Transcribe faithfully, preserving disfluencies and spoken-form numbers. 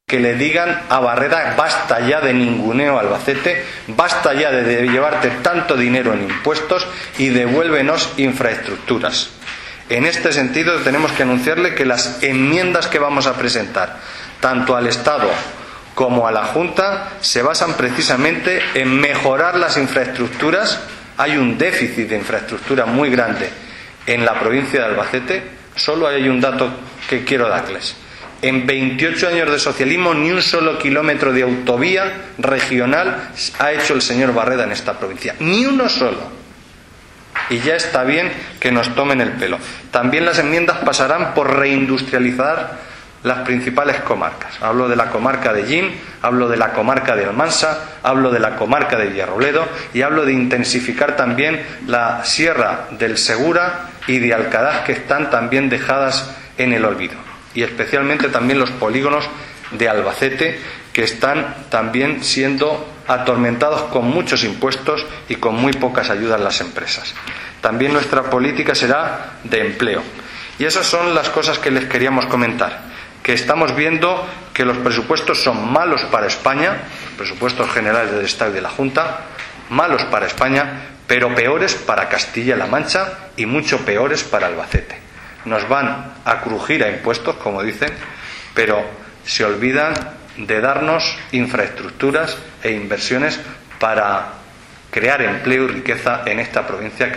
que le digan a Barreda: basta ya de ninguneo Albacete, basta ya de llevarte tanto dinero en impuestos y devuélvenos infraestructuras. En este sentido tenemos que anunciarle que las enmiendas que vamos a presentar, tanto al Estado como a la Junta, se basan precisamente en mejorar las infraestructuras. Hay un déficit de infraestructura muy grande en la provincia de Albacete. Solo hay un dato que quiero darles. En veintiocho años de socialismo, ni un solo kilómetro de autovía regional ha hecho el señor Barreda en esta provincia. Ni uno solo. Y ya está bien que nos tomen el pelo. También las enmiendas pasarán por reindustrializar las principales comarcas. Hablo de la comarca de Llín, hablo de la comarca de Almansa, hablo de la comarca de Villarrobledo y hablo de intensificar también la sierra del Segura y de Alcaraz, que están también dejadas en el olvido. Y especialmente también los polígonos de Albacete, que están también siendo atormentados con muchos impuestos y con muy pocas ayudas a las empresas. También nuestra política será de empleo. Y esas son las cosas que les queríamos comentar. Que estamos viendo que los presupuestos son malos para España, los presupuestos generales del Estado y de la Junta, malos para España, pero peores para Castilla-La Mancha y mucho peores para Albacete. Nos van a crujir a impuestos, como dicen, pero se olvidan de darnos infraestructuras e inversiones para crear empleo y riqueza en esta provincia.